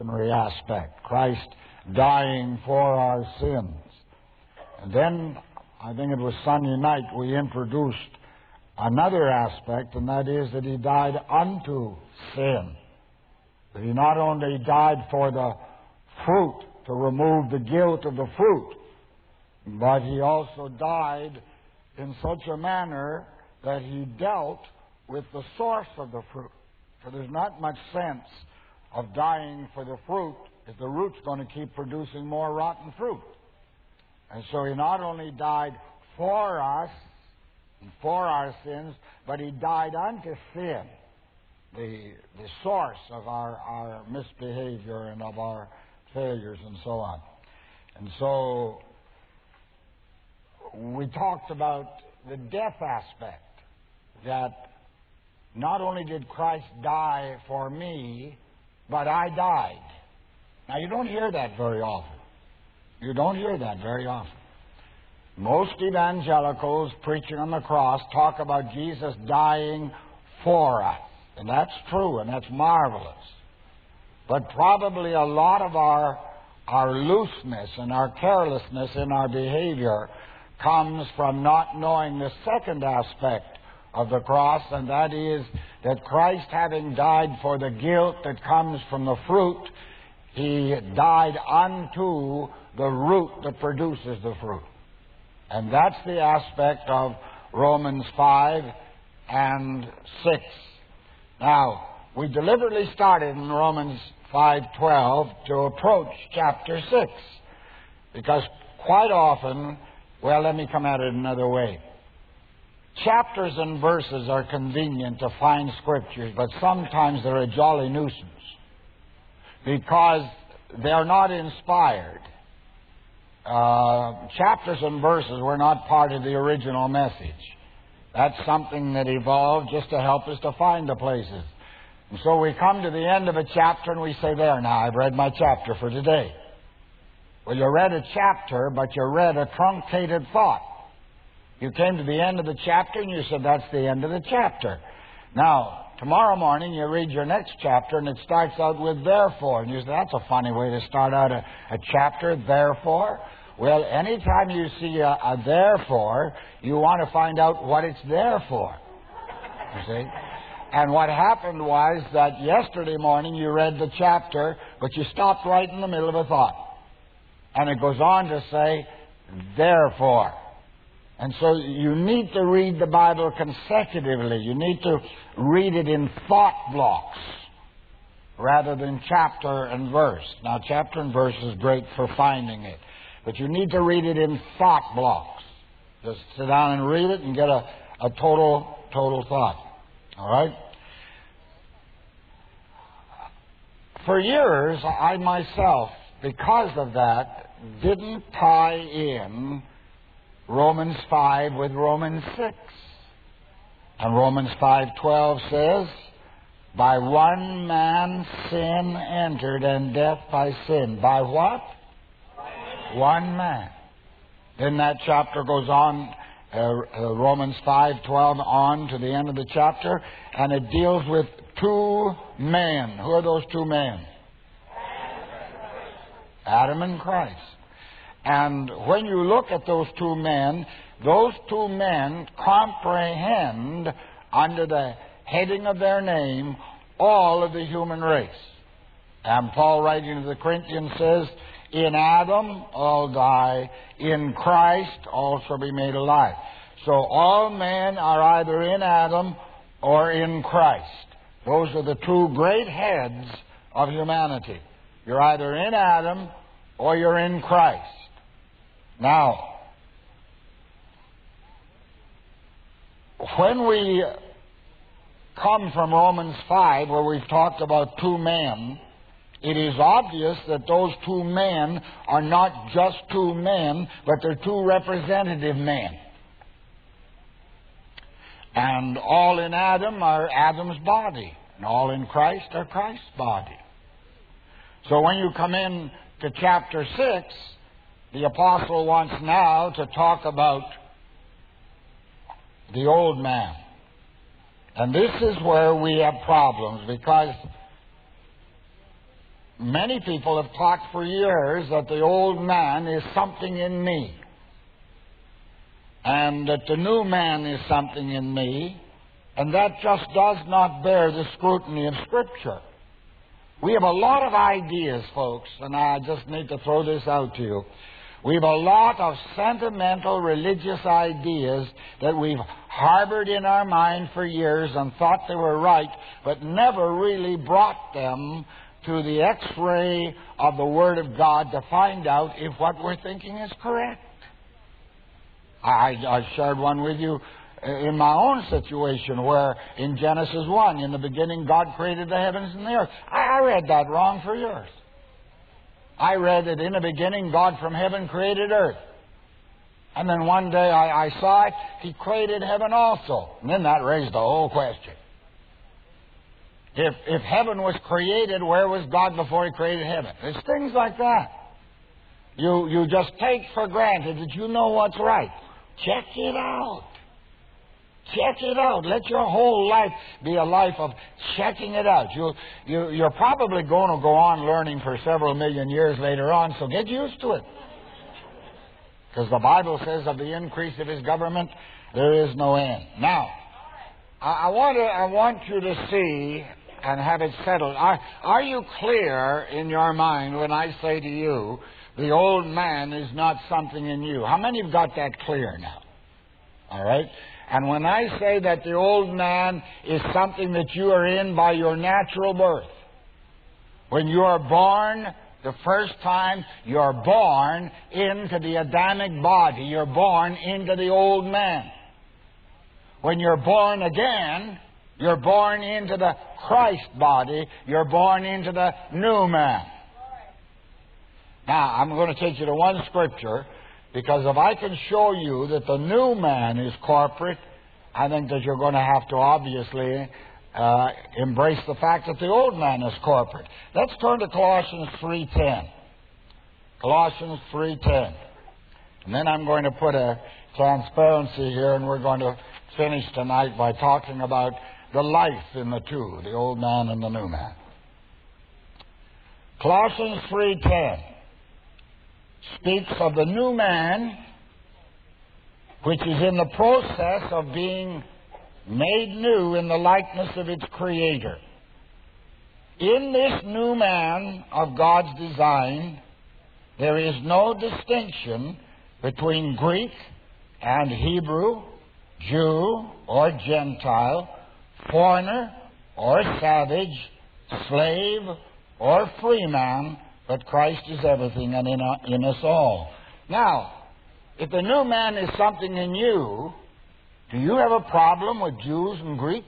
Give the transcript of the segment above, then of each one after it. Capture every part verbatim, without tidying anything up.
aspect, Christ dying for our sins. And then, I think it was Sunday night, we introduced another aspect, and that is that He died unto sin. That He not only died for the fruit, to remove the guilt of the fruit, but He also died in such a manner that He dealt with the source of the fruit. For there's not much sense of dying for the fruit if the root's going to keep producing more rotten fruit. And so He not only died for us, and for our sins, but He died unto sin, the, the source of our, our misbehavior and of our failures and so on. And so we talked about the death aspect, that not only did Christ die for me, but I died. Now, you don't hear that very often. You don't hear that very often. Most evangelicals preaching on the cross talk about Jesus dying for us. And that's true, and that's marvelous. But probably a lot of our, our looseness and our carelessness in our behavior comes from not knowing the second aspect of the cross, and that is that Christ, having died for the guilt that comes from the fruit, He died unto the root that produces the fruit. And that's the aspect of Romans five and six. Now, we deliberately started in Romans five twelve to approach chapter six, because quite often, well, let me come at it another way. Chapters and verses are convenient to find scriptures, but sometimes they're a jolly nuisance because they're not inspired. Uh, chapters and verses were not part of the original message. That's something that evolved just to help us to find the places. And so we come to the end of a chapter and we say, there, now I've read my chapter for today. Well, you read a chapter, but you read a truncated thought. You came to the end of the chapter and you said, that's the end of the chapter. Now, tomorrow morning you read your next chapter and it starts out with therefore. And you say, that's a funny way to start out a, a chapter, therefore. Well, anytime you see a, a therefore, you want to find out what it's there for. You see? And what happened was that yesterday morning you read the chapter, but you stopped right in the middle of a thought. And it goes on to say, therefore. And so you need to read the Bible consecutively. You need to read it in thought blocks rather than chapter and verse. Now, chapter and verse is great for finding it, but you need to read it in thought blocks. Just sit down and read it and get a, a total, total thought. All right? For years, I myself, because of that, didn't tie in Romans five with Romans six. And Romans five twelve says, by one man sin entered, and death by sin. By what? One man. Then that chapter goes on, uh, uh, Romans five twelve on to the end of the chapter, and it deals with two men. Who are those two men? Adam and Christ. And when you look at those two men, those two men comprehend under the heading of their name all of the human race. And Paul, writing to the Corinthians, says, in Adam all die, in Christ all shall be made alive. So all men are either in Adam or in Christ. Those are the two great heads of humanity. You're either in Adam or you're in Christ. Now, when we come from Romans five, where we've talked about two men, it is obvious that those two men are not just two men, but they're two representative men. And all in Adam are Adam's body, and all in Christ are Christ's body. So when you come in to chapter six, the apostle wants now to talk about the old man. And this is where we have problems, because many people have talked for years that the old man is something in me, and that the new man is something in me, and that just does not bear the scrutiny of Scripture. We have a lot of ideas, folks, and I just need to throw this out to you. We have a lot of sentimental religious ideas that we've harbored in our mind for years and thought they were right, but never really brought them to the X-ray of the Word of God to find out if what we're thinking is correct. I, I shared one with you in my own situation where in Genesis one, in the beginning God created the heavens and the earth. I, I read that wrong for years. I read that in the beginning God from heaven created earth. And then one day I, I saw it, He created heaven also. And then that raised the whole question. If, if heaven was created, where was God before He created heaven? There's things like that. You, you just take for granted that you know what's right. Check it out. Check it out. Let your whole life be a life of checking it out. You, you, you're probably going to go on learning for several million years later on, so get used to it. Because the Bible says of the increase of His government, there is no end. Now, I, I, want, to, I want you to see and have it settled. Are, are you clear in your mind when I say to you, the old man is not something in you? How many have got that clear now? All right? And when I say that the old man is something that you are in by your natural birth, when you are born the first time, you're born into the Adamic body. You're born into the old man. When you're born again, you're born into the Christ body. You're born into the new man. Now, I'm going to take you to one scripture, because if I can show you that the new man is corporate, I think that you're going to have to obviously uh, embrace the fact that the old man is corporate. Let's turn to Colossians three ten. Colossians three ten. And then I'm going to put a transparency here, and we're going to finish tonight by talking about the life in the two, the old man and the new man. Colossians three ten speaks of the new man, which is in the process of being made new in the likeness of its Creator. In this new man of God's design, there is no distinction between Greek and Hebrew, Jew or Gentile, foreigner or savage, slave or free man, but Christ is everything and in, in us all. Now, if the new man is something in you, do you have a problem with Jews and Greeks?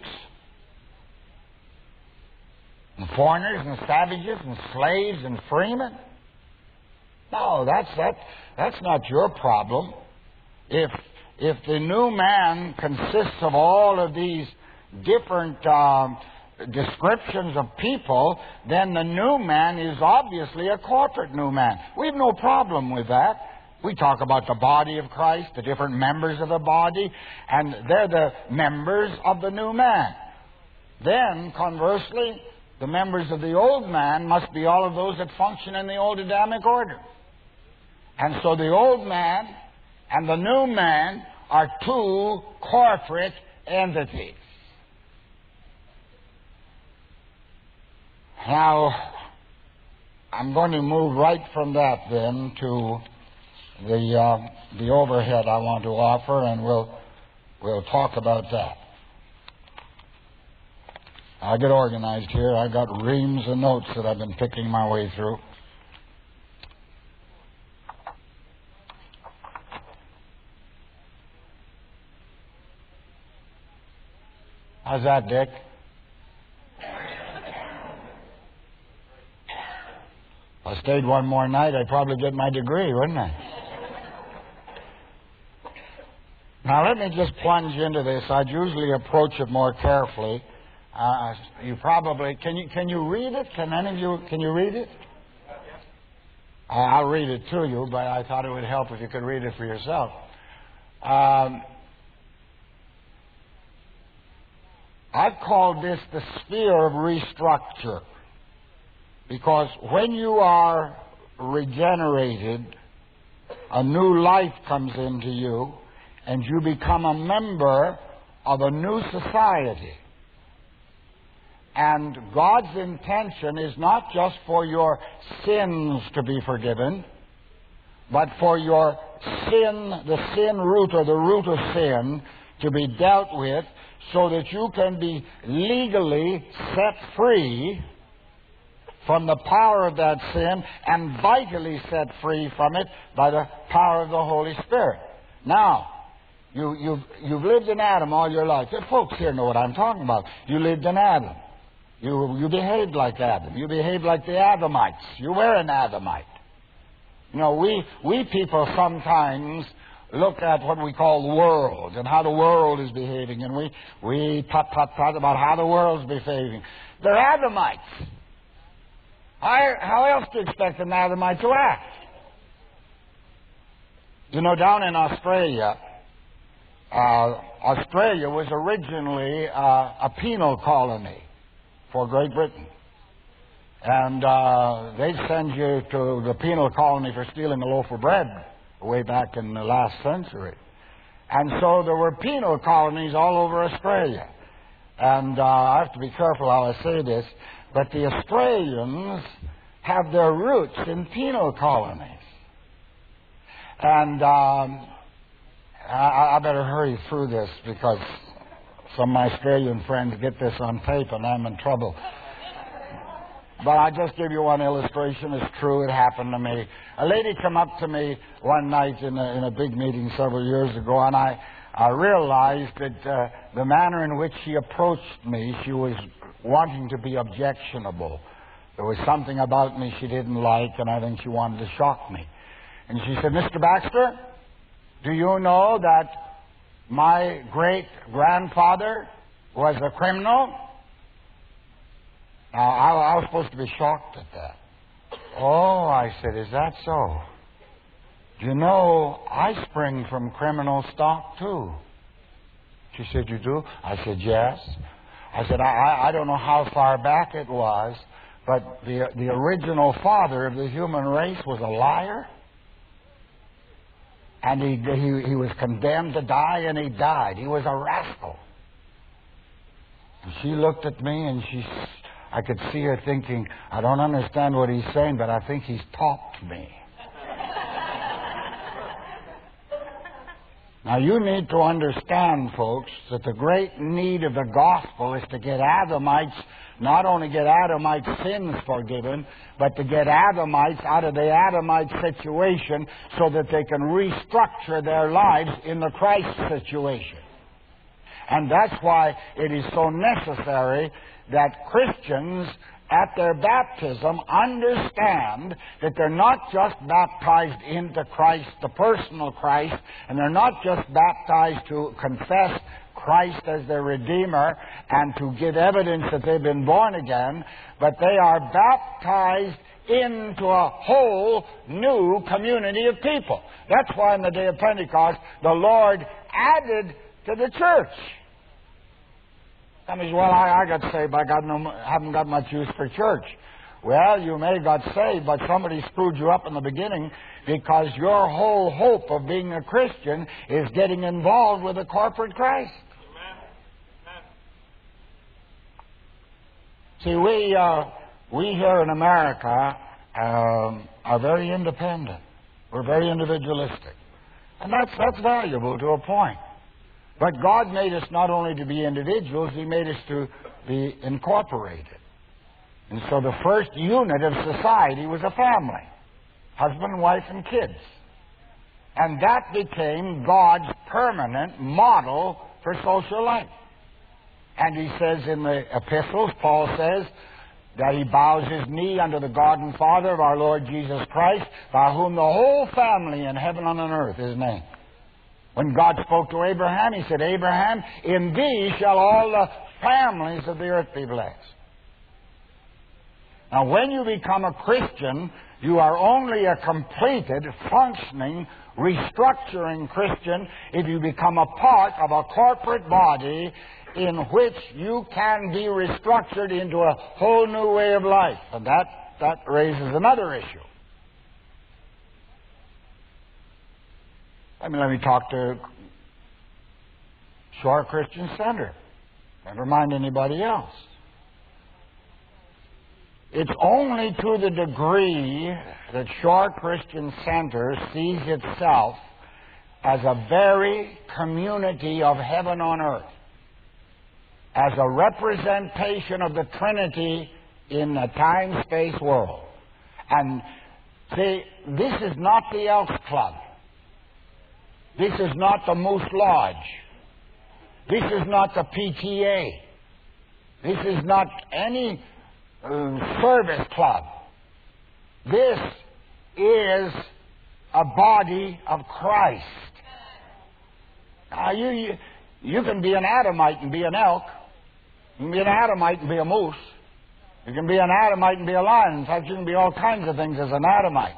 And foreigners and savages and slaves and freemen? No, that's that. That's not your problem. If if the new man consists of all of these different um, descriptions of people, then the new man is obviously a corporate new man. We have no problem with that. We talk about the body of Christ, the different members of the body, and they're the members of the new man. Then, conversely, the members of the old man must be all of those that function in the old Adamic order. And so the old man and the new man are two corporate entities. Now, I'm going to move right from that then to the uh, the overhead I want to offer, and we'll we'll talk about that. I'll get organized here. I've got reams of notes that I've been picking my way through. How's that, Dick? If I stayed one more night, I'd probably get my degree, wouldn't I? Now, let me just plunge into this. I'd usually approach it more carefully. Uh, you probably... Can you can you read it? Can any of you... Can you read it? Uh, I'll read it to you, but I thought it would help if you could read it for yourself. Um, I've called this the sphere of restructure. Because when you are regenerated, a new life comes into you, and you become a member of a new society. And God's intention is not just for your sins to be forgiven, but for your sin, the sin root or the root of sin, to be dealt with so that you can be legally set free from the power of that sin and vitally set free from it by the power of the Holy Spirit. Now, you, you've, you've lived in Adam all your life. The folks here know what I'm talking about. You lived in Adam. You, you behaved like Adam. You behaved like the Adamites. You were an Adamite. You know, we, we people sometimes look at what we call the world and how the world is behaving, and we, we talk, talk, talk about how the world's behaving. They're Adamites. How, how else do you expect an Adamite to act? You know, down in Australia, uh, Australia was originally uh, a penal colony for Great Britain. And uh, they'd send you to the penal colony for stealing a loaf of bread way back in the last century. And so there were penal colonies all over Australia. And uh, I have to be careful how I say this, but the Australians have their roots in penal colonies. And um, I, I better hurry through this because some of my Australian friends get this on tape and I'm in trouble. But I'll just give you one illustration. It's true. It happened to me. A lady came up to me one night in a, in a big meeting several years ago, and I, I realized that uh, the manner in which she approached me, she was wanting to be objectionable. There was something about me she didn't like, and I think she wanted to shock me. And she said, "Mister Baxter, do you know that my great-grandfather was a criminal?" Now, I, I was supposed to be shocked at that. "Oh," I said, "is that so? Do you know, I spring from criminal stock, too." She said, "You do?" I said, "Yes." I said, I, I don't know how far back it was, but the, the original father of the human race was a liar. And he, he, he was condemned to die, and he died. He was a rascal. And she looked at me, and she... I could see her thinking, I don't understand what he's saying, but I think he's talked me. Now, you need to understand, folks, that the great need of the gospel is to get Adamites, not only get Adamite sins forgiven, but to get Adamites out of the Adamite situation so that they can restructure their lives in the Christ situation. And that's why it is so necessary that Christians at their baptism understand that they're not just baptized into Christ, the personal Christ, and they're not just baptized to confess Christ as their Redeemer and to give evidence that they've been born again, but they are baptized into a whole new community of people. That's why on the day of Pentecost, the Lord added to the church. That means, well, I, I got saved. I got no, haven't got much use for church. Well, you may have got saved, but somebody screwed you up in the beginning because your whole hope of being a Christian is getting involved with the corporate Christ. See, we uh, we here in America um, are very independent. We're very individualistic, and that's that's valuable to a point. But God made us not only to be individuals, He made us to be incorporated. And so the first unit of society was a family. Husband, wife, and kids. And that became God's permanent model for social life. And He says in the epistles, Paul says, that He bows His knee unto the God and Father of our Lord Jesus Christ, by whom the whole family in heaven and on earth is named. When God spoke to Abraham, He said, "Abraham, in thee shall all the families of the earth be blessed." Now, when you become a Christian, you are only a completed, functioning, restructuring Christian if you become a part of a corporate body in which you can be restructured into a whole new way of life. And that that raises another issue. I mean, let me talk to Shore Christian Center. Never mind anybody else. It's only to the degree that Shore Christian Center sees itself as a very community of heaven on earth, as a representation of the Trinity in a time-space world. And see, this is not the Elks Club. This is not the Moose Lodge. This is not the P T A. This is not any uh, service club. This is a body of Christ. Now, you, you, you can be an Adamite and be an elk. You can be an Adamite and be a moose. You can be an Adamite and be a lion. In fact, you can be all kinds of things as an Adamite.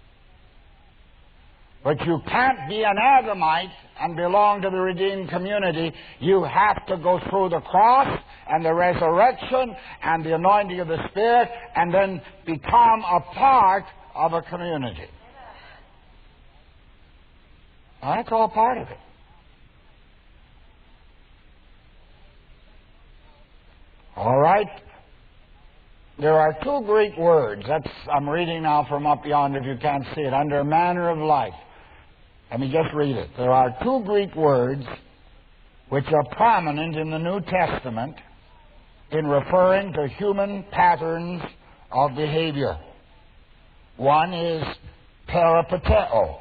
But you can't be an Adamite and belong to the redeemed community. You have to go through the cross and the resurrection and the anointing of the Spirit and then become a part of a community. Now, that's all part of it. All right? There are two Greek words. That's I'm reading now from up yonder, if you can't see it, under manner of life. Let me just read it. There are two Greek words which are prominent in the New Testament in referring to human patterns of behavior. One is peripateo,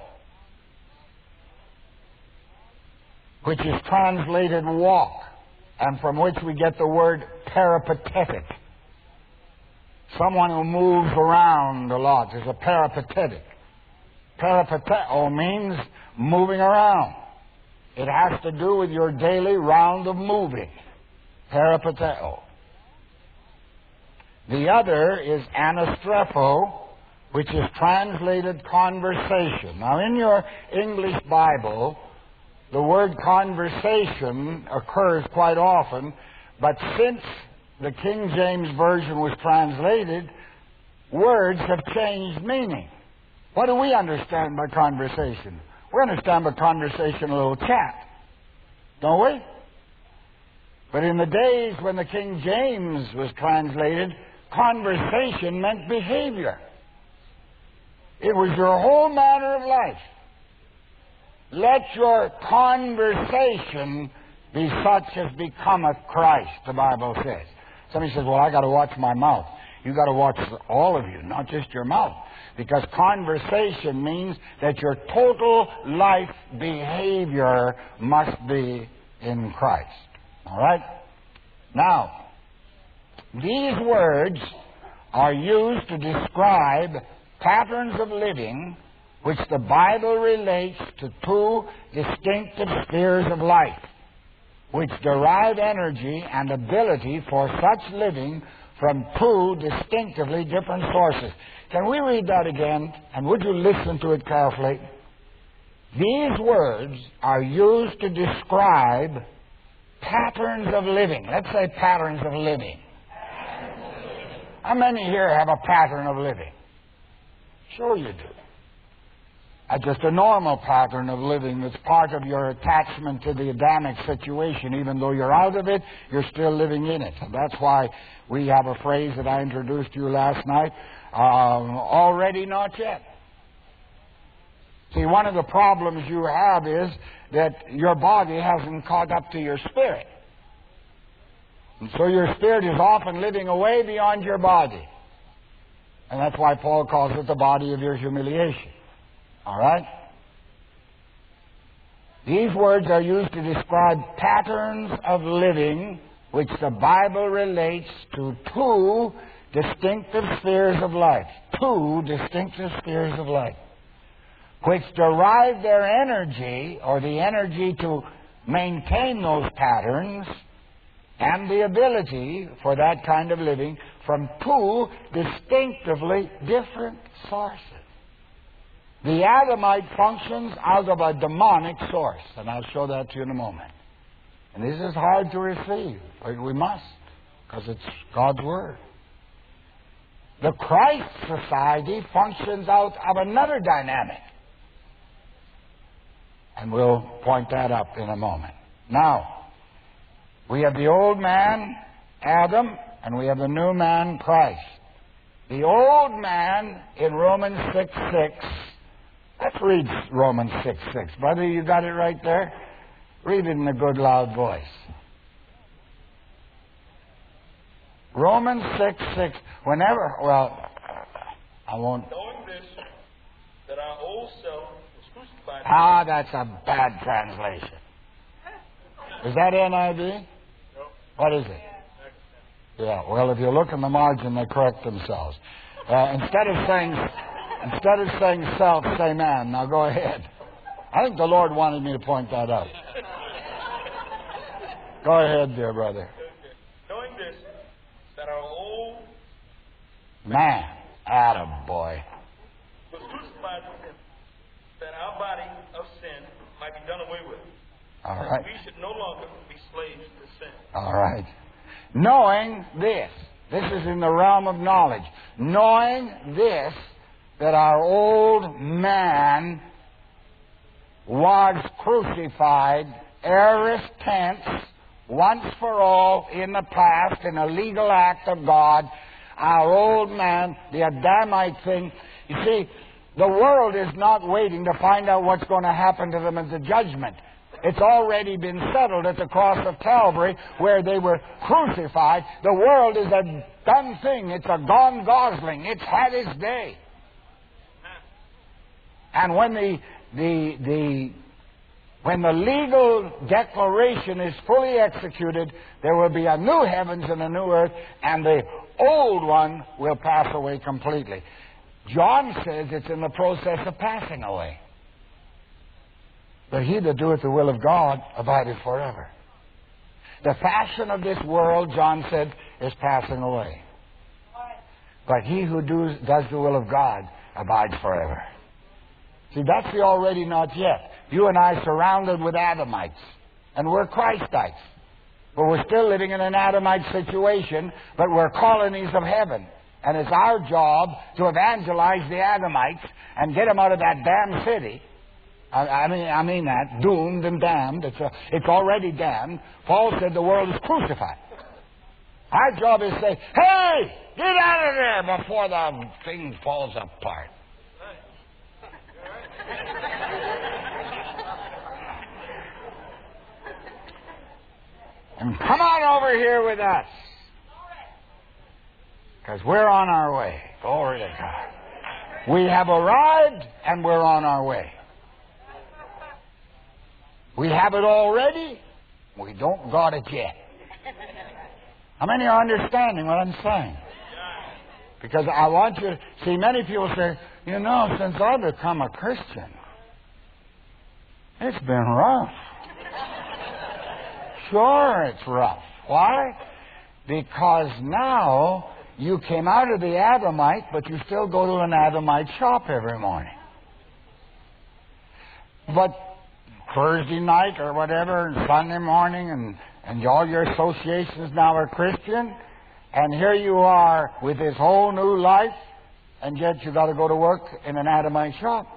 which is translated walk, and from which we get the word peripatetic. Someone who moves around a lot is a peripatetic. Peripateo means moving around. It has to do with your daily round of moving. Peripateo. The other is anastropho, which is translated conversation. Now, in your English Bible, the word conversation occurs quite often, but since the King James Version was translated, words have changed meaning. What do we understand by conversation? We understand by conversation a little chat, don't we? But in the days when the King James was translated, conversation meant behavior. It was your whole manner of life. Let your conversation be such as becometh Christ, the Bible says. Somebody says, well, I got to watch my mouth. You got to watch all of you, not just your mouth. Because conversation means that your total life behavior must be in Christ. All right? Now, these words are used to describe patterns of living which the Bible relates to two distinctive spheres of life, which derive energy and ability for such living from two distinctively different sources. Can we read that again? And would you listen to it carefully? These words are used to describe patterns of living. Let's say patterns of living. How many here have a pattern of living? Sure you do. That's just a normal pattern of living that's part of your attachment to the Adamic situation. Even though you're out of it, you're still living in it. And that's why we have a phrase that I introduced to you last night, um, already not yet. See, one of the problems you have is that your body hasn't caught up to your spirit. And so your spirit is often living away beyond your body. And that's why Paul calls it the body of your humiliation. All right? These words are used to describe patterns of living which the Bible relates to two distinctive spheres of life. Two distinctive spheres of life, which derive their energy, or the energy to maintain those patterns, and the ability for that kind of living from two distinctively different sources. The Adamite functions out of a demonic source, and I'll show that to you in a moment. And this is hard to receive, but we must, because it's God's Word. The Christ society functions out of another dynamic. And we'll point that up in a moment. Now, we have the old man, Adam, and we have the new man, Christ. The old man in Romans six six. Let's read Romans six six. Brother, you got it right there? Read it in a good loud voice. Romans six six. Whenever, well, I won't. Knowing this, that our old self was crucified. Ah, that's a bad translation. Is that N I V? No. What is it? Yeah, well, if you look in the margin, they correct themselves. Uh, instead of saying instead of saying self, say man. Now go ahead. I think the Lord wanted me to point that out. Go ahead, dear brother. Okay. Knowing this, that our old Man, Adam, boy. was crucified with him, that our body of sin might be done away with. All that right. we should no longer be slaves to sin. All right. Knowing this, this is in the realm of knowledge. Knowing this, that our old man was crucified, aorist tense, once for all in the past, in a legal act of God. Our old man, the Adamite thing. You see, the world is not waiting to find out what's going to happen to them at the judgment. It's already been settled at the cross of Calvary where they were crucified. The world is a done thing. It's a gone gosling. It's had its day. And when the the the when the legal declaration is fully executed, there will be a new heavens and a new earth, and the old one will pass away completely. John says it's in the process of passing away. But he that doeth the will of God abideth forever. The fashion of this world, John said, is passing away. But he who does, does the will of God abides forever. See, that's the already not yet. You and I surrounded with Adamites, and we're Christites. But we're still living in an Adamite situation, but we're colonies of heaven. And it's our job to evangelize the Adamites and get them out of that damn city. I, I mean, I mean that, doomed and damned. It's, a, it's already damned. Paul said the world is crucified. Our job is to say, hey, get out of there before the thing falls apart. And come on over here with us. Because we're on our way. Glory to God. We have arrived and we're on our way. We have it already. We don't got it yet. How many are understanding what I'm saying? Because I want you to see, many people say, you know, since I've become a Christian, it's been rough. Sure, it's rough. Why? Because now you came out of the Adamite, but you still go to an Adamite shop every morning. But Thursday night or whatever, and Sunday morning, and, and all your associations now are Christian, and here you are with this whole new life, and yet you got to go to work in an Adamite shop.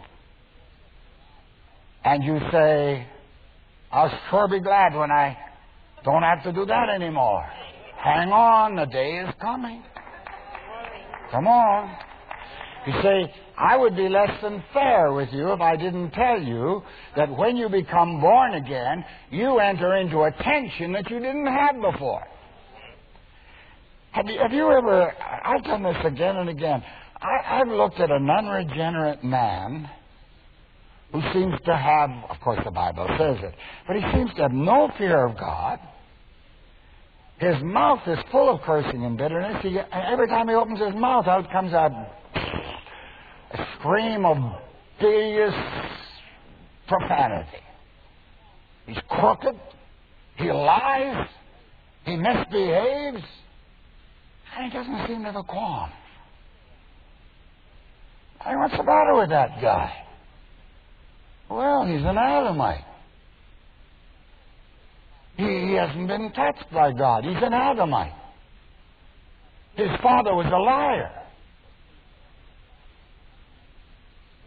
And you say, I'll sure be glad when I don't have to do that anymore. Hang on, the day is coming. Come on. You say, I would be less than fair with you if I didn't tell you that when you become born again, you enter into a tension that you didn't have before. Have you, have you ever, I've done this again and again. I, I've looked at an unregenerate man who seems to have, of course the Bible says it, but he seems to have no fear of God. His mouth is full of cursing and bitterness. He, every time he opens his mouth, out comes a, a scream of bilious profanity. He's crooked. He lies. He misbehaves. And he doesn't seem to have a qualm. I mean, what's the matter with that guy? Well, he's an Adamite. He, he hasn't been touched by God. He's an Adamite. His father was a liar.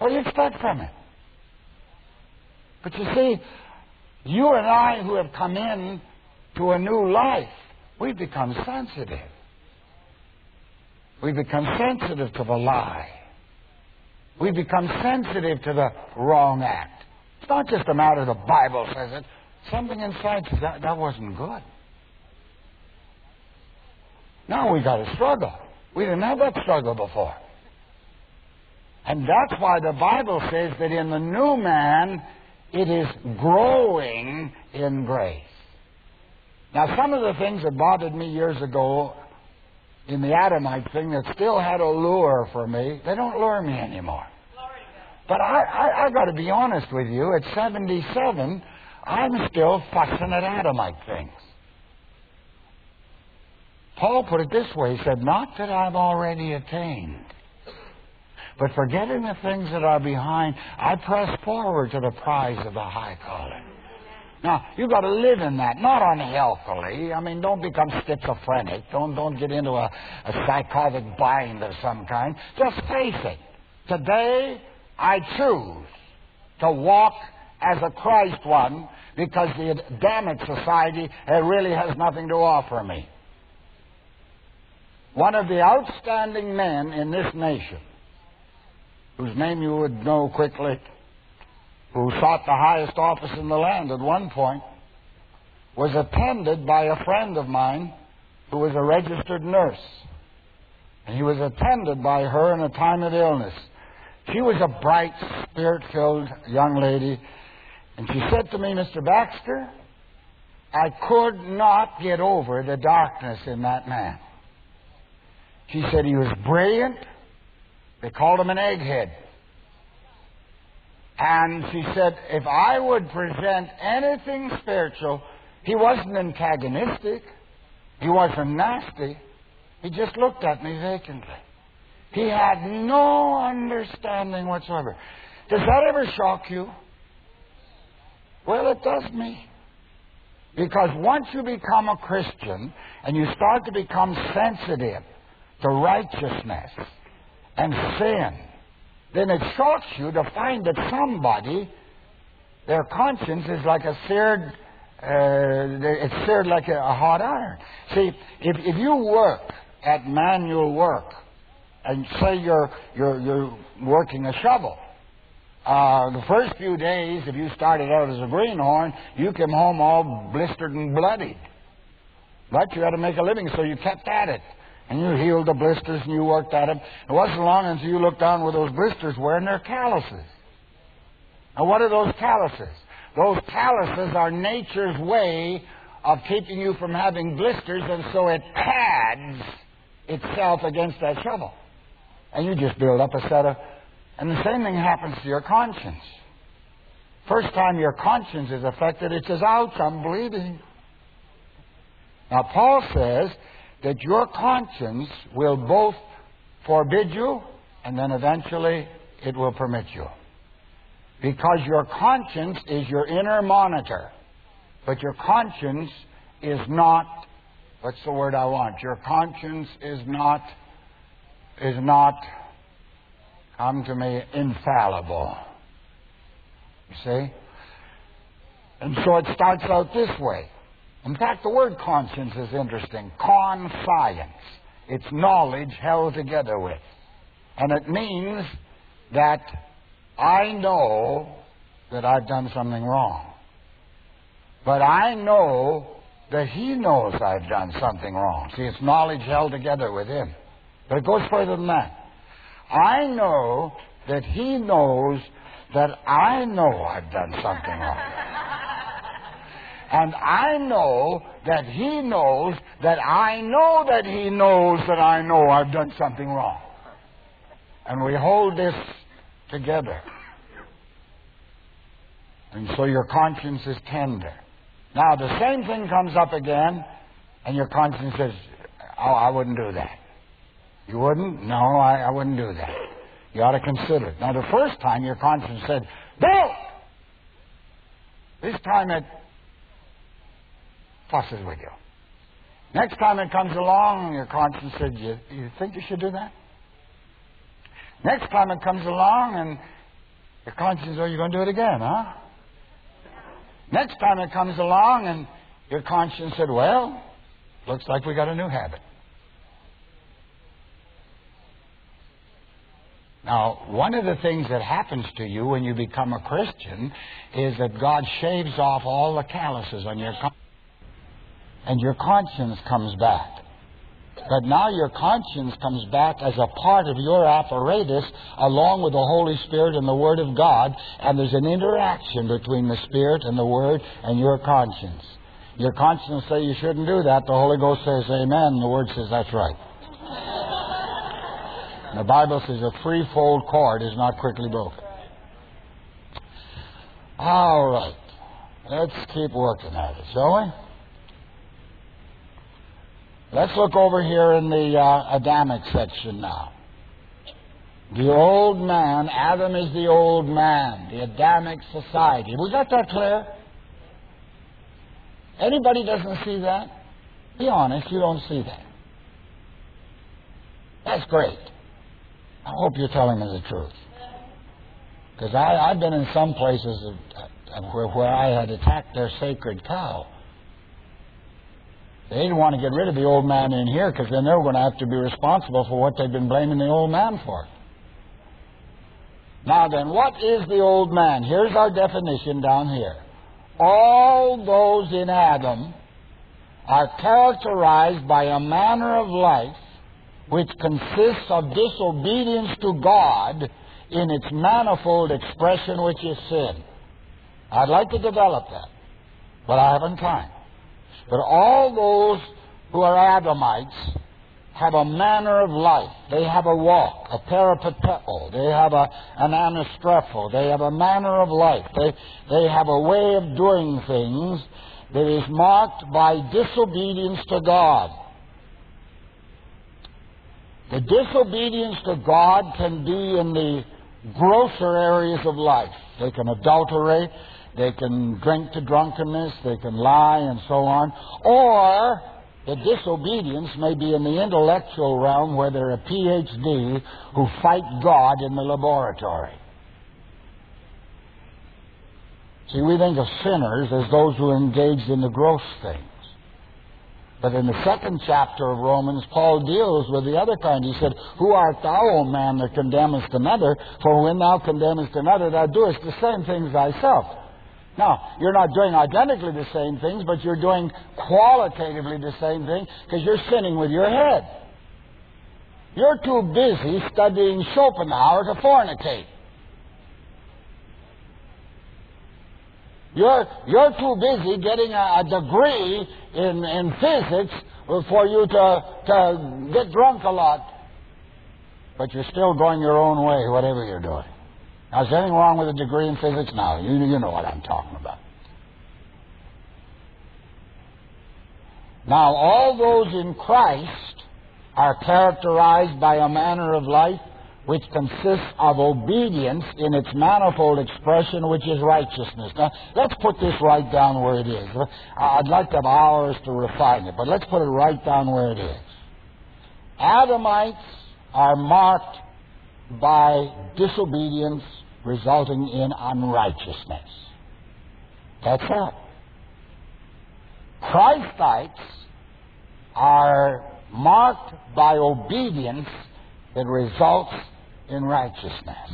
What do you expect from Him? But you see, you and I who have come in to a new life, we've become sensitive. We've become sensitive to the lie. We've become sensitive to the wrong act. It's not just a matter the Bible says it. Something inside says that, that wasn't good. Now we got to struggle. We didn't have that struggle before. And that's why the Bible says that in the new man, it is growing in grace. Now, some of the things that bothered me years ago in the Adamite thing that still had a lure for me, they don't lure me anymore. But I, I, I got to be honest with you, at seventy-seven, I'm still fussing at Adamite things. Paul put it this way, he said, not that I've already attained, but forgetting the things that are behind, I press forward to the prize of the high calling. Now, you've got to live in that, not unhealthily. I mean, don't become schizophrenic. Don't, don't get into a, a psychotic bind of some kind. Just face it. Today, I choose to walk as a Christ one because the Adamic society it really has nothing to offer me. One of the outstanding men in this nation, whose name you would know quickly, who sought the highest office in the land at one point, was attended by a friend of mine who was a registered nurse. And he was attended by her in a time of illness. She was a bright, spirit-filled young lady. And she said to me, Mister Baxter, I could not get over the darkness in that man. She said he was brilliant. They called him an egghead. And she said, if I would present anything spiritual, he wasn't antagonistic. He wasn't nasty. He just looked at me vacantly. He had no understanding whatsoever. Does that ever shock you? Well, it does me. Because once you become a Christian and you start to become sensitive to righteousness and sin, then it shocks you to find that somebody, their conscience is like a seared, uh, it's seared like a, a hot iron. See, if, if you work at manual work, and say you're, you're, you're working a shovel, uh, the first few days, if you started out as a greenhorn, you came home all blistered and bloodied. But you had to make a living, so you kept at it. And you healed the blisters and you worked at them. It wasn't long until you looked down where those blisters were, and they're calluses. Now, what are those calluses? Those calluses are nature's way of keeping you from having blisters, and so it pads itself against that shovel. And you just build up a set of... And the same thing happens to your conscience. First time your conscience is affected, it says, ouch, I'm bleeding. Now, Paul says that your conscience will both forbid you and then eventually it will permit you. Because your conscience is your inner monitor. But your conscience is not, what's the word I want? Your conscience is not, is not, come to me, infallible. You see? And so it starts out this way. In fact, the word conscience is interesting. Conscience. It's knowledge held together with. And it means that I know that I've done something wrong. But I know that He knows I've done something wrong. See, it's knowledge held together with Him. But it goes further than that. I know that He knows that I know I've done something wrong. And I know that He knows that I know that He knows that I know I've done something wrong. And we hold this together. And so your conscience is tender. Now, the same thing comes up again, and your conscience says, oh, I wouldn't do that. You wouldn't? No, I, I wouldn't do that. You ought to consider it. Now, the first time your conscience said, Bill! This time it fusses with you. Next time it comes along, your conscience said, you, you think you should do that? Next time it comes along and Your conscience, oh, you're going to do it again, huh? Next time it comes along and your conscience said, well, looks like we got a new habit. Now, one of the things that happens to you when you become a Christian is that God shaves off all the calluses on your conscience, and your conscience comes back. But now your conscience comes back as a part of your apparatus along with the Holy Spirit and the Word of God, and there's an interaction between the Spirit and the Word and your conscience. Your conscience says you shouldn't do that. The Holy Ghost says amen, and the Word says that's right. The Bible says a threefold cord is not quickly broken. All right. Let's keep working at it, shall we? Let's look over here in the uh, Adamic section now. The old man, Adam is the old man, the Adamic society. We got that clear? Anybody doesn't see that? Be honest, you don't see that. That's great. I hope you're telling me the truth. Because I've been in some places where, where I had attacked their sacred cow. They didn't want to get rid of the old man in here because then they were going to have to be responsible for what they've been blaming the old man for. Now then, what is the old man? Here's our definition down here. All those in Adam are characterized by a manner of life which consists of disobedience to God in its manifold expression, which is sin. I'd like to develop that, but I haven't time. But all those who are Adamites have a manner of life. They have a walk, a peripateo. They have a, an anastrepho. They have a manner of life. They, they have a way of doing things that is marked by disobedience to God. The disobedience to God can be in the grosser areas of life. They can adulterate. They can drink to drunkenness, they can lie, and so on. Or the disobedience may be in the intellectual realm where they're a P H D who fight God in the laboratory. See, we think of sinners as those who are engaged in the gross things. But in the second chapter of Romans, Paul deals with the other kind. He said, who art thou, O man, that condemnest another? For when thou condemnest another, thou doest the same things thyself. Now, you're not doing identically the same things, but you're doing qualitatively the same thing because you're sinning with your head. You're too busy studying Schopenhauer to fornicate. You're, you're too busy getting a, a degree in, in physics for you to, to get drunk a lot. But you're still going your own way, whatever you're doing. Now, is there anything wrong with a degree in physics? No, you, you know what I'm talking about. Now, all those in Christ are characterized by a manner of life which consists of obedience in its manifold expression, which is righteousness. Now, let's put this right down where it is. I'd like to have hours to refine it, but let's put it right down where it is. Adamites are marked by disobedience resulting in unrighteousness. That's it. Christites are marked by obedience that results in righteousness.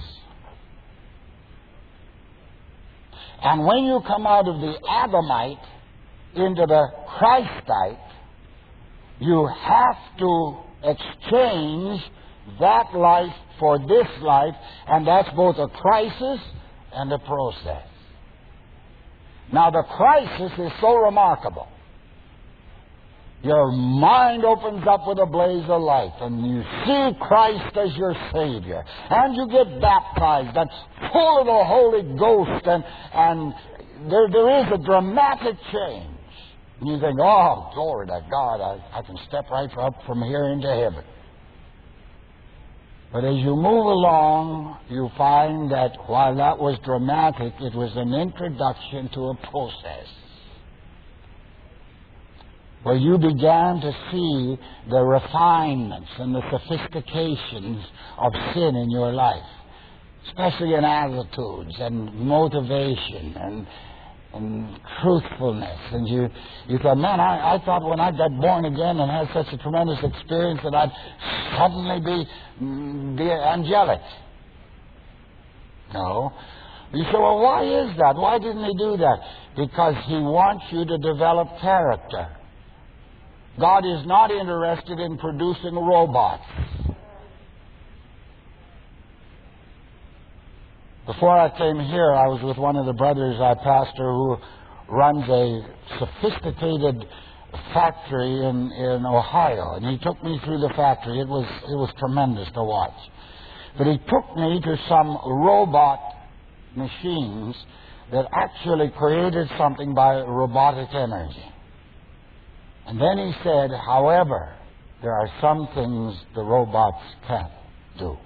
And when you come out of the Adamite into the Christite, you have to exchange that life for this life, and that's both a crisis and a process. Now, the crisis is so remarkable. Your mind opens up with a blaze of light, and you see Christ as your Savior, and you get baptized and full of the Holy Ghost, and, and there, there is a dramatic change. And you think, oh, glory to God, I, I can step right up from here into heaven. But as you move along, you find that while that was dramatic, it was an introduction to a process where you began to see the refinements and the sophistications of sin in your life. especially in attitudes and motivation and and truthfulness. And you, you thought, man, I, I thought when I got born again and had such a tremendous experience that I'd suddenly be, be angelic. No. You say, well, why is that? Why didn't he do that? Because he wants you to develop character. God is not interested in producing robots. Before I came here, I was with one of the brothers I pastor who runs a sophisticated factory in, in Ohio. And he took me through the factory. It was, it was tremendous to watch. But he took me to some robot machines that actually created something by robotic energy. And then he said, however, there are some things the robots can't do.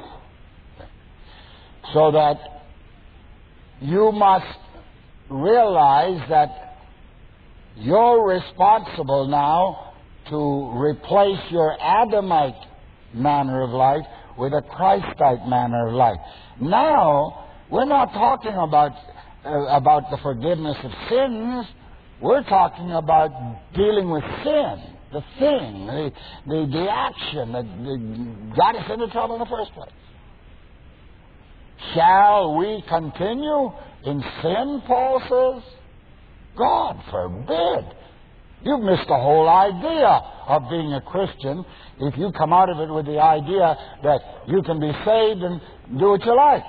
So that you must realize that you're responsible now to replace your Adamite manner of life with a Christ-like manner of life. Now, we're not talking about uh, about the forgiveness of sins. We're talking about dealing with sin, the thing, the, the, the action that, that got us into trouble in the first place. Shall we continue in sin, Paul says? God forbid. You've missed the whole idea of being a Christian if you come out of it with the idea that you can be saved and do what you like.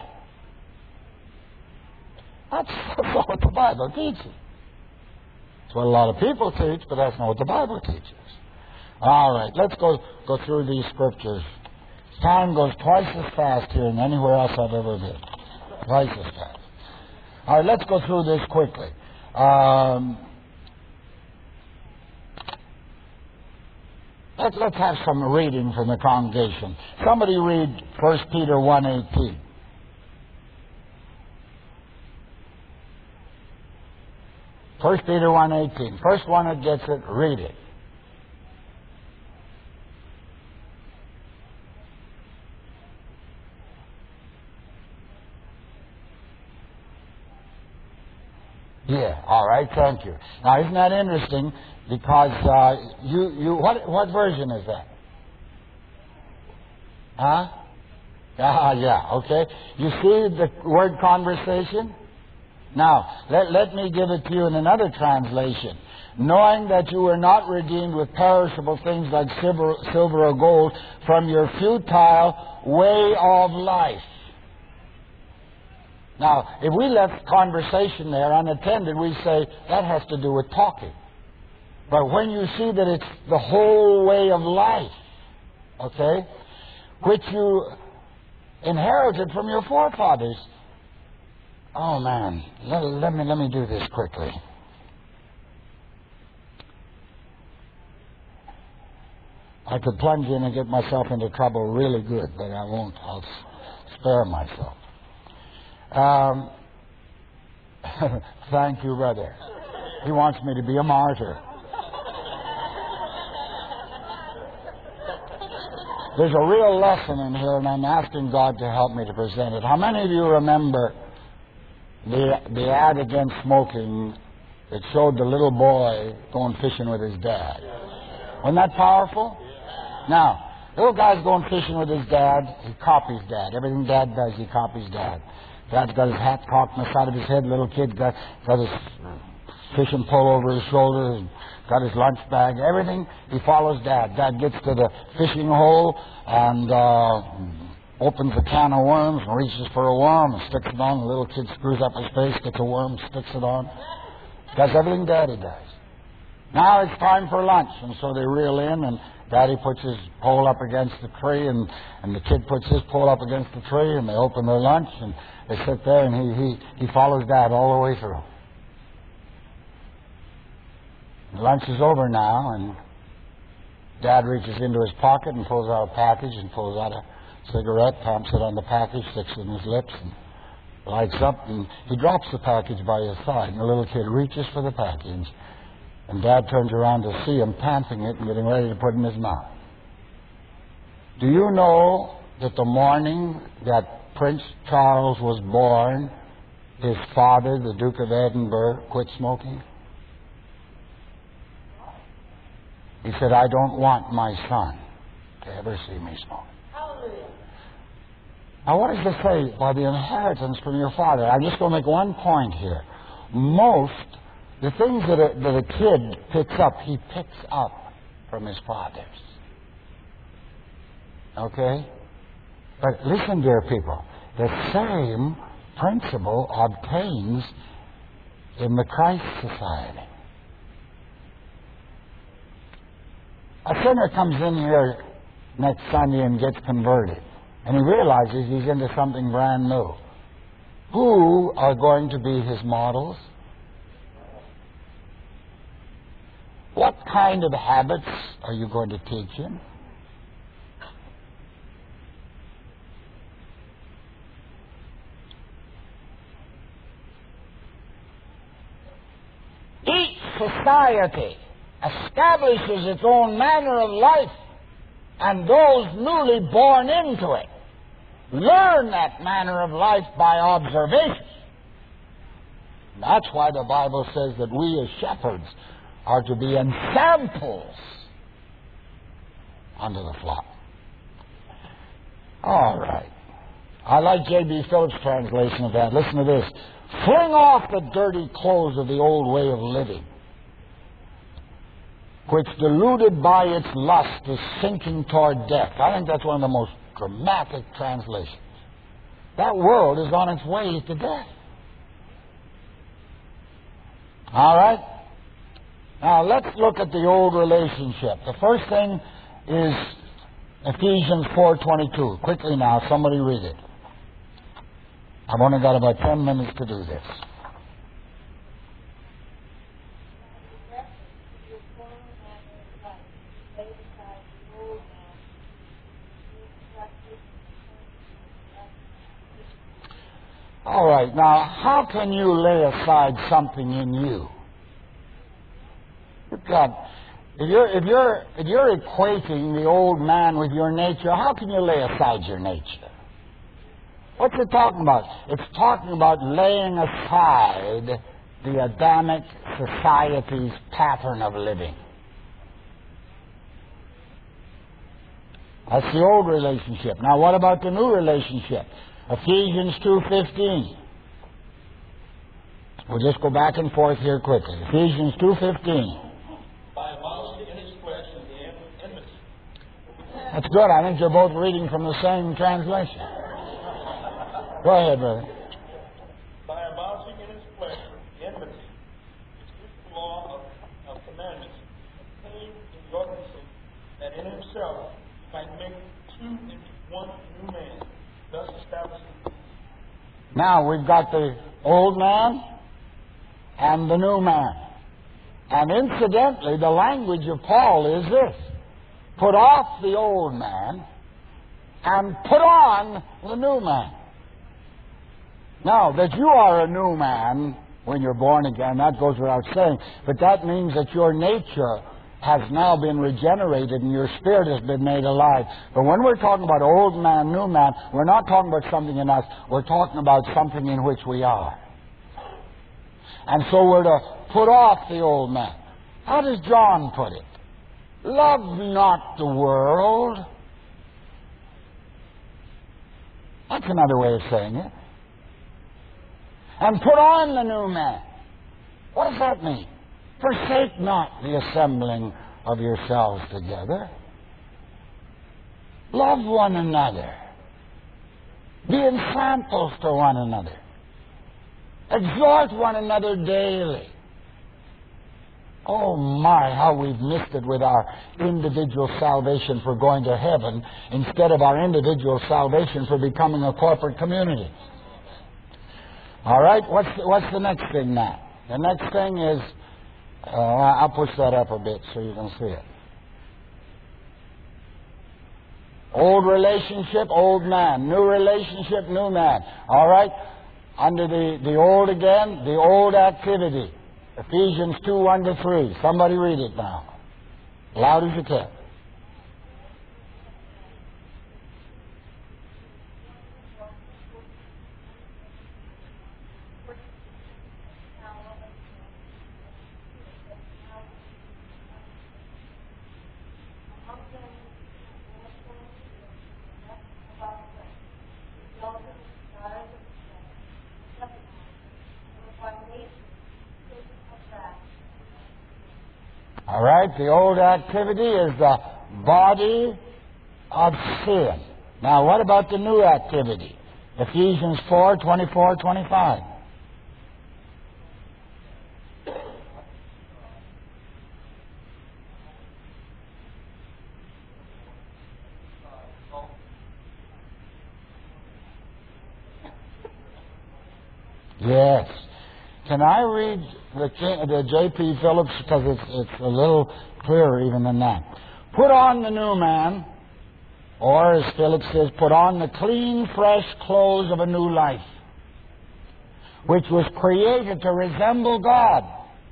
That's, that's not what the Bible teaches. It's what a lot of people teach, but that's not what the Bible teaches. All right, let's go, go through these scriptures. Time goes twice as fast here than anywhere else I've ever been. Twice as fast. All right, let's go through this quickly. Um, let's, let's have some reading from the congregation. Somebody read First Peter one eighteen. First Peter one eighteen. First one that gets it, read it. Yeah, all right, thank you. Now, isn't that interesting? Because uh, you, you, what, what version is that? Huh? Ah, yeah, okay. You see the word conversation? Now, let, let me give it to you in another translation. Knowing that you were not redeemed with perishable things like silver, silver or gold from your futile way of life. Now, if we left conversation there unattended, we say that has to do with talking. But when you see that it's the whole way of life, okay, which you inherited from your forefathers. Oh man, let, let me let me do this quickly. I could plunge in and get myself into trouble really good, but I won't. I'll spare myself. Um, thank you, brother. He wants me to be a martyr. There's a real lesson in here, and I'm asking God to help me to present it. How many of you remember the the ad against smoking that showed the little boy going fishing with his dad? Wasn't that powerful? Now, little guy's going fishing with his dad. He copies Dad. Everything Dad does, he copies Dad. Dad's got his hat cocked on the side of his head. Little kid got, got his fishing pole over his shoulder, and got his lunch bag. Everything, he follows Dad. Dad gets to the fishing hole and uh, opens a can of worms and reaches for a worm and sticks it on. The little kid screws up his face, gets a worm, sticks it on. Does everything Daddy does. Now it's time for lunch, and so they reel in, and Daddy puts his pole up against the tree, and, and the kid puts his pole up against the tree, and they open their lunch, and they sit there, and he, he, he follows Dad all the way through. And lunch is over now, and Dad reaches into his pocket and pulls out a package and pulls out a cigarette, pumps it on the package, sticks it in his lips, and lights up, and he drops the package by his side, and the little kid reaches for the package. And Dad turns around to see him panting it and getting ready to put it in his mouth. Do you know that the morning that Prince Charles was born, his father, the Duke of Edinburgh, quit smoking? He said, I don't want my son to ever see me smoke. Now, what does this say? By the inheritance from your father. I'm just going to make one point here. Most, the things that a, that a kid picks up, he picks up from his fathers. Okay? But listen, dear people, the same principle obtains in the Christ Society. A sinner comes in here next Sunday and gets converted, and he realizes he's into something brand new. Who are going to be his models? What kind of habits are you going to teach him? Each society establishes its own manner of life, and those newly born into it learn that manner of life by observation. That's why the Bible says that we as shepherds are to be ensamples unto the flock. All right. I like J B Phillips' translation of that. Listen to this. Fling off the dirty clothes of the old way of living, which, deluded by its lust, is sinking toward death. I think that's one of the most dramatic translations. That world is on its way to death. All right? Now, let's look at the old relationship. The first thing is Ephesians four twenty-two. Quickly now, somebody read it. I've only got about ten minutes to do this. All right, now, how can you lay aside something in you? You've got, if you're, if you're, if you're equating the old man with your nature, how can you lay aside your nature? What's it talking about? It's talking about laying aside the Adamic society's pattern of living. That's the old relationship. Now, what about the new relationship? Ephesians two fifteen. We'll just go back and forth here quickly. Ephesians two fifteen. By abolishing in his flesh the enmity. That's good. I think you're both reading from the same translation. Go ahead, brother. By abolishing in his flesh the enmity, which is the law of, of commandments, contained in the ordinances, that in himself might make two into one new man, thus establishing. Now we've got the old man and the new man. And incidentally, the language of Paul is this: put off the old man and put on the new man. Now, that you are a new man when you're born again, that goes without saying, but that means that your nature has now been regenerated and your spirit has been made alive. But when we're talking about old man, new man, we're not talking about something in us, we're talking about something in which we are. And so we're to put off the old man. How does John put it? Love not the world. That's another way of saying it. And put on the new man. What does that mean? Forsake not the assembling of yourselves together. Love one another. Be ensamples to one another. Exhort one another daily. Oh my, how we've missed it with our individual salvation for going to heaven instead of our individual salvation for becoming a corporate community. All right, what's the, what's the next thing now? The next thing is, uh, I'll push that up a bit so you can see it. Old relationship, old man. New relationship, new man. All right, under the, the old again, the old activity. Ephesians two, one to three. Somebody read it now. Loud as you can. All right? The old activity is the body of sin. Now, what about the new activity? Ephesians four, twenty-four, twenty-five. Yes. Can I read the, the J P Phillips, because it's, it's a little clearer even than that. Put on the new man, or as Phillips says, put on the clean, fresh clothes of a new life, which was created to resemble God,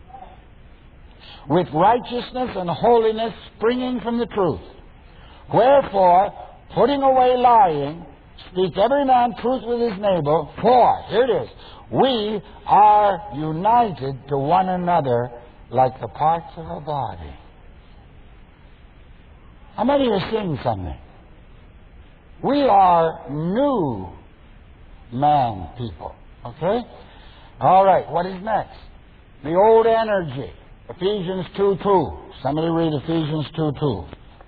with righteousness and holiness springing from the truth. Wherefore, putting away lying, speak every man truth with his neighbor, for, here it is, we are united to one another like the parts of a body. How many are seeing something? We are new man people. Okay? All right, what is next? The old energy. Ephesians two two. Somebody read Ephesians two two.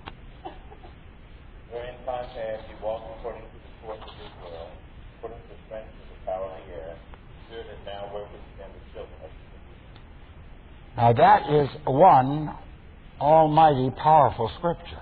Wherein time past you walked according to the course of this world, according to the strength of the power of the air, spirit that now worketh in the children of disobedience. Now that is one almighty, powerful scripture.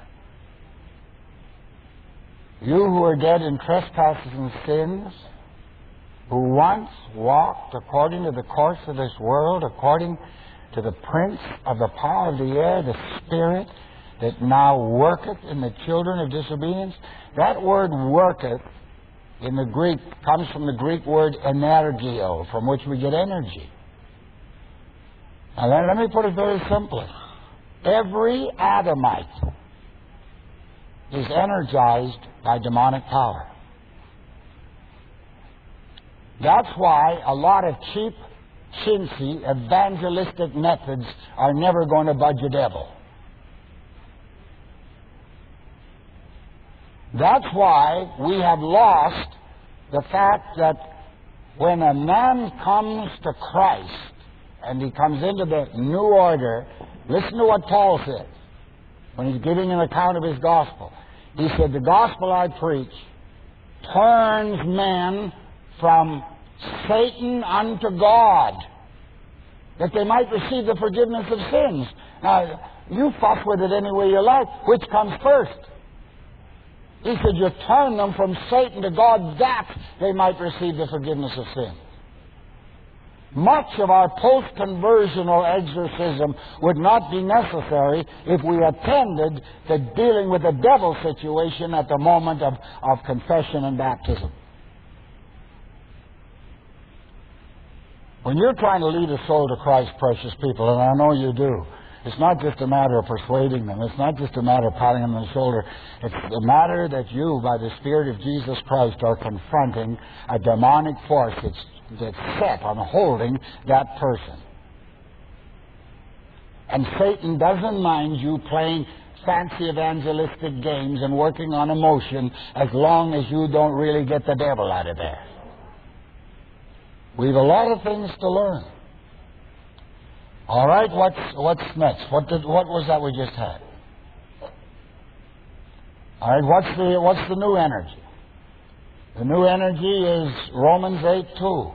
You who are dead in trespasses and sins, who once walked according to the course of this world, according to the prince of the power of the air, the spirit that now worketh in the children of disobedience. That word worketh in the Greek comes from the Greek word energio, from which we get energy. Now let, let me put it very simply. Every Adamite is energized by demonic power. That's why a lot of cheap, chintzy, evangelistic methods are never going to budge a devil. That's why we have lost the fact that when a man comes to Christ and he comes into the new order, listen to what Paul says when he's giving an account of his gospel. He said, the gospel I preach turns men from Satan unto God, that they might receive the forgiveness of sins. Now, you fuss with it any way you like. Which comes first? He said, you turn them from Satan to God, that they might receive the forgiveness of sins. Much of our post-conversional exorcism would not be necessary if we attended to dealing with the devil situation at the moment of, of confession and baptism. When you're trying to lead a soul to Christ, precious people, and I know you do, it's not just a matter of persuading them. It's not just a matter of patting them on the shoulder. It's a matter that you, by the Spirit of Jesus Christ, are confronting a demonic force that's that's set on holding that person. And Satan doesn't mind you playing fancy evangelistic games and working on emotion as long as you don't really get the devil out of there. We've a lot of things to learn. All right, what's what's next? What did what was that we just had? All right, what's the what's the new energy? The new energy is Romans eight two.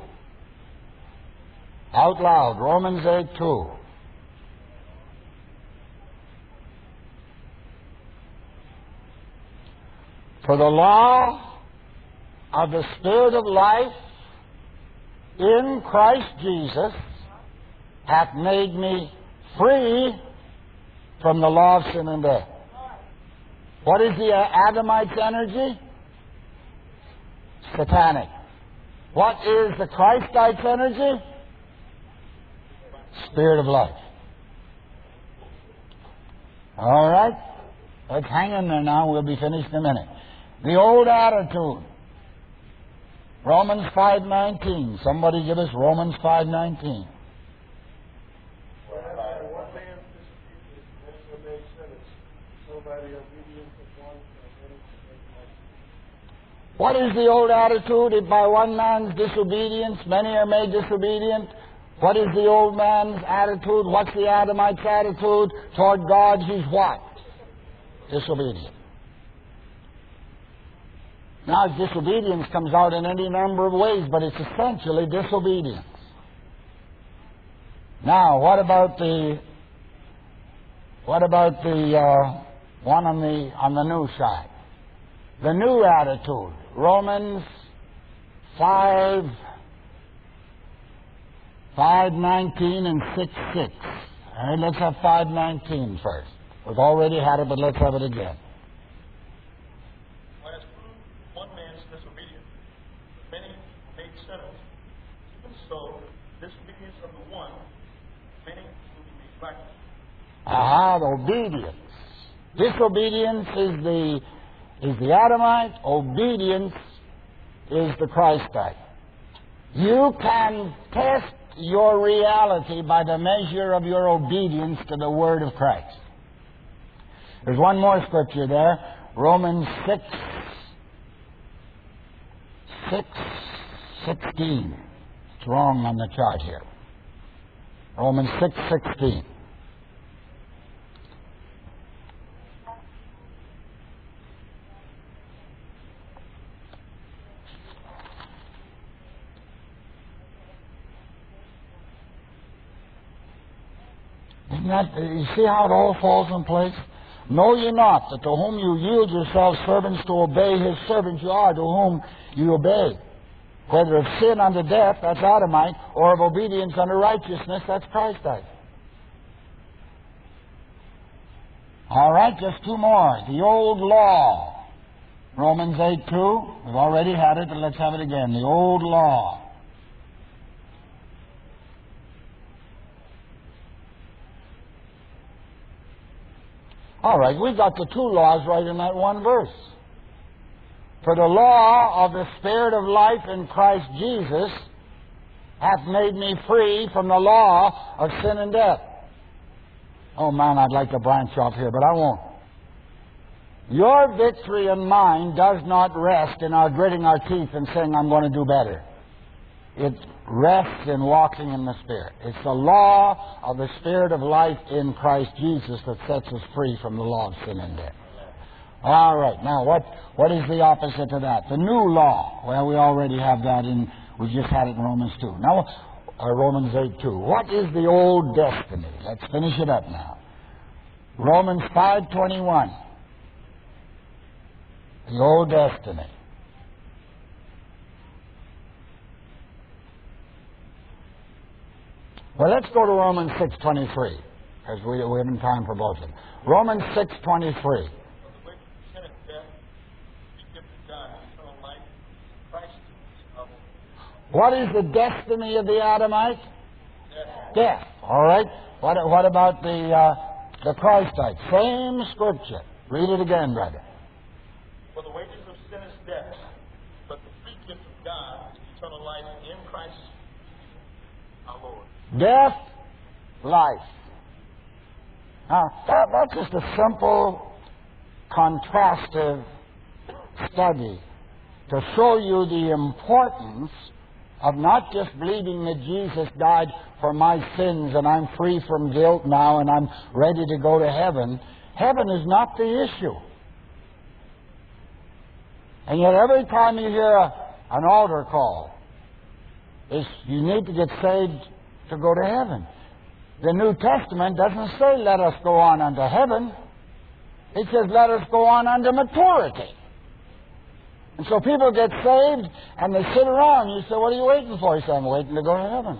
Out loud, Romans eight two. For the law of the Spirit of life in Christ Jesus hath made me free from the law of sin and death. What is the Adamite's energy? Satanic. What is the Christite's energy? Spirit of life. All right? Let's hang in there now. We'll be finished in a minute. The old attitude. Romans five nineteen. Somebody give us Romans five nineteen. What is the old attitude? If by one man's disobedience many are made disobedient, What is the old man's attitude? What's the Adamite's attitude toward God? He's what? Disobedient. Now, disobedience comes out in any number of ways, but it's essentially disobedience. Now, what about the what about the uh, one on the on the new side? The new attitude, Romans five, five nineteen and six six. All right, let's have five nineteen first. We've already had it, but let's have it again. As proved one man's disobedience, many made sinners. Even so, disobedience of the one, many will be made righteous. Aha, obedience. Disobedience is the is the Adamite. Obedience is the Christite. You can test your reality by the measure of your obedience to the Word of Christ. There's one more scripture there, Romans six, six, sixteen. It's wrong on the chart here. Romans six, sixteen. Isn't that, you see how it all falls in place? Know ye not that to whom you yield yourselves servants to obey his servants you are, to whom you obey. Whether of sin unto death, that's Adamite, or of obedience unto righteousness, that's Christite. All right, just two more. The old law. Romans eight two. We've already had it, but let's have it again. The old law. All right, we got the two laws right in that one verse. For the law of the Spirit of life in Christ Jesus hath made me free from the law of sin and death. Oh man, I'd like to branch off here, but I won't. Your victory and mine does not rest in our gritting our teeth and saying, I'm going to do better. It rests in walking in the Spirit. It's the law of the Spirit of life in Christ Jesus that sets us free from the law of sin and death. All right. Now, what, what is the opposite to that? The new law. Well, we already have that in, we just had it in Romans two. Now, uh, Romans eight two. What is the old destiny? Let's finish it up now. Romans five twenty-one. The old destiny. Well, let's go to Romans six twenty-three, because we, we haven't time for both of them. Romans six twenty-three. What is the destiny of the Adamite? Death. Death. All right. What, what about the uh, the Christite? Same scripture. Read it again, brother. For the wages of sin is death, but the free gift of God is eternal life in Christ our Lord. Death, life. Now, that, that's just a simple, contrastive study to show you the importance of not just believing that Jesus died for my sins and I'm free from guilt now and I'm ready to go to heaven. Heaven is not the issue. And yet every time you hear a, an altar call, it's, you need to get saved to go to heaven. The New Testament doesn't say let us go on unto heaven. It says let us go on unto maturity. And so people get saved and they sit around. You say, what are you waiting for? He said, I'm waiting to go to heaven.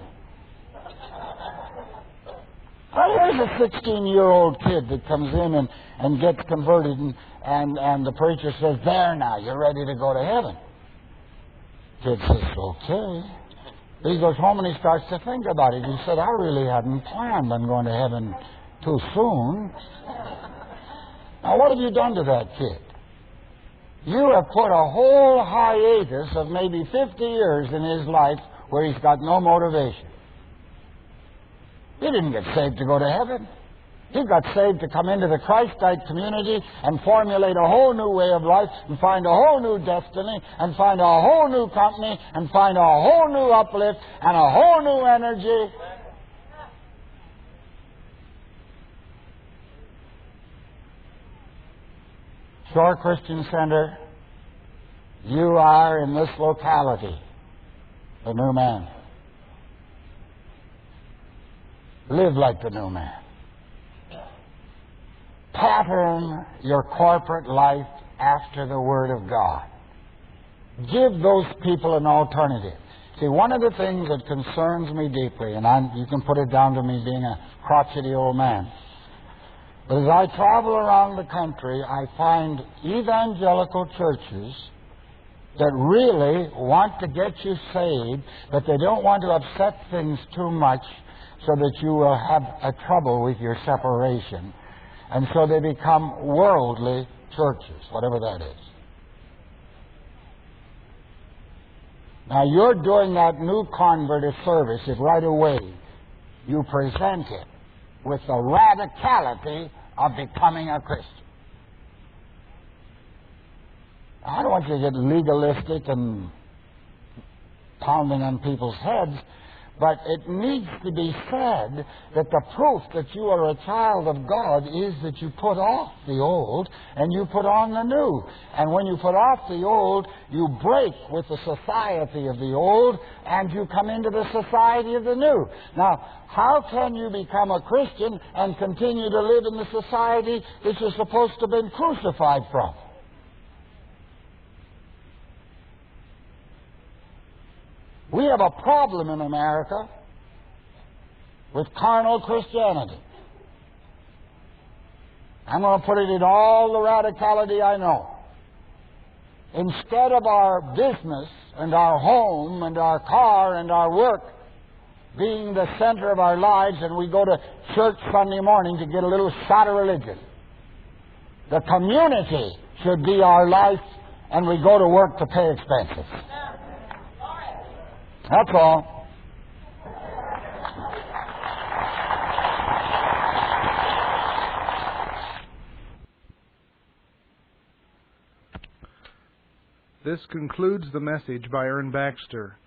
Well, here's a sixteen-year-old kid that comes in and, and gets converted and, and, and the preacher says, there now, you're ready to go to heaven. Kid says, okay. He goes home and he starts to think about it. He said, I really hadn't planned on going to heaven too soon. Now, what have you done to that kid? You have put a whole hiatus of maybe fifty years in his life where he's got no motivation. He didn't get saved to go to heaven. He got saved to come into the Christ-like community and formulate a whole new way of life and find a whole new destiny and find a whole new company and find a whole new uplift and a whole new energy. Shore Christian Center, you are in this locality the new man. Live like the new man. Pattern your corporate life after the Word of God. Give those people an alternative. See, one of the things that concerns me deeply, and I'm, you can put it down to me being a crotchety old man, but as I travel around the country, I find evangelical churches that really want to get you saved, but they don't want to upset things too much so that you will have a trouble with your separation. And so they become worldly churches, whatever that is. Now, you're doing that new convert a service if right away you present it with the radicality of becoming a Christian. I don't want you to get legalistic and pounding on people's heads, but it needs to be said that the proof that you are a child of God is that you put off the old and you put on the new. And when you put off the old, you break with the society of the old and you come into the society of the new. Now, how can you become a Christian and continue to live in the society that you're supposed to have been crucified from? We have a problem in America with carnal Christianity. I'm going to put it in all the radicality I know. Instead of our business and our home and our car and our work being the center of our lives, and we go to church Sunday morning to get a little shot of religion, the community should be our life, and we go to work to pay expenses. That's all. This concludes the message by Ern Baxter.